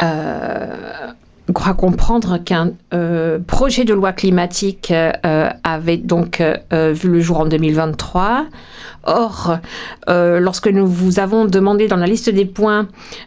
crois comprendre qu'un projet de loi climatique avait donc vu le jour en 2023. Or, lorsque nous vous avons demandé dans la liste des points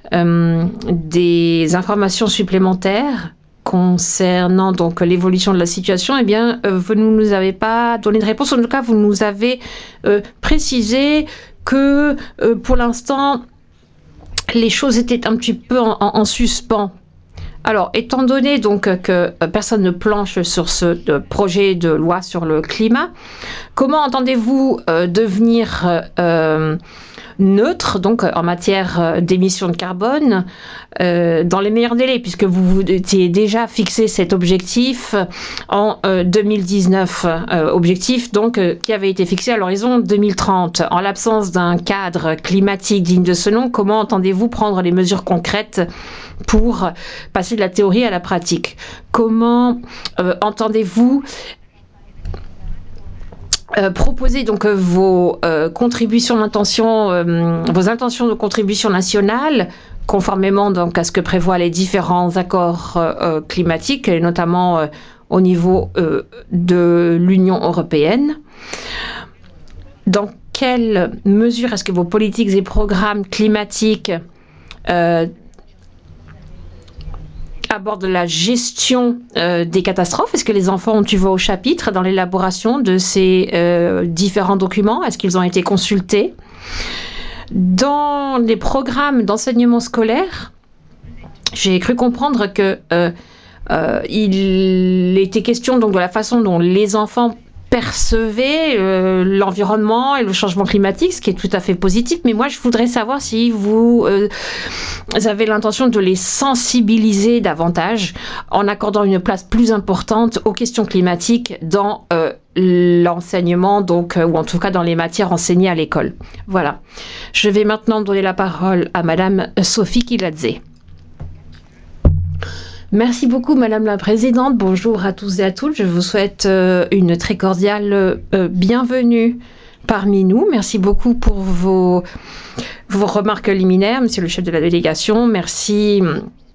des informations supplémentaires concernant donc l'évolution de la situation, eh bien, vous ne nous avez pas donné de réponse. En tout cas, vous nous avez précisé que pour l'instant, les choses étaient un petit peu en suspens. Alors, étant donné donc que personne ne planche sur ce projet de loi sur le climat, comment entendez-vous devenir neutre donc en matière d'émissions de carbone dans les meilleurs délais, puisque vous étiez déjà fixé cet objectif en 2019, objectif donc qui avait été fixé à l'horizon 2030. En l'absence d'un cadre climatique digne de ce nom, comment entendez-vous prendre les mesures concrètes pour passer de la théorie à la pratique? Comment entendez-vous proposer donc vos contributions d'intention, vos intentions de contribution nationale, conformément donc à ce que prévoient les différents accords climatiques, et notamment au niveau de l'Union européenne? Dans quelle mesure est-ce que vos politiques et programmes climatiques aborde la gestion des catastrophes? Est-ce que les enfants ont eu voix au chapitre dans l'élaboration de ces différents documents? Est-ce qu'ils ont été consultés? Dans les programmes d'enseignement scolaire, j'ai cru comprendre que il était question donc de la façon dont les enfants percevaient l'environnement et le changement climatique, ce qui est tout à fait positif. Mais moi, je voudrais savoir si vous avez l'intention de les sensibiliser davantage en accordant une place plus importante aux questions climatiques dans l'enseignement, donc, ou en tout cas dans les matières enseignées à l'école. Voilà. Je vais maintenant donner la parole à Madame Sophie Kiladze. Merci beaucoup, Madame la Présidente. Bonjour à tous et à toutes. Je vous souhaite une très cordiale bienvenue parmi nous. Merci beaucoup pour vos remarques liminaires, Monsieur le chef de la délégation. Merci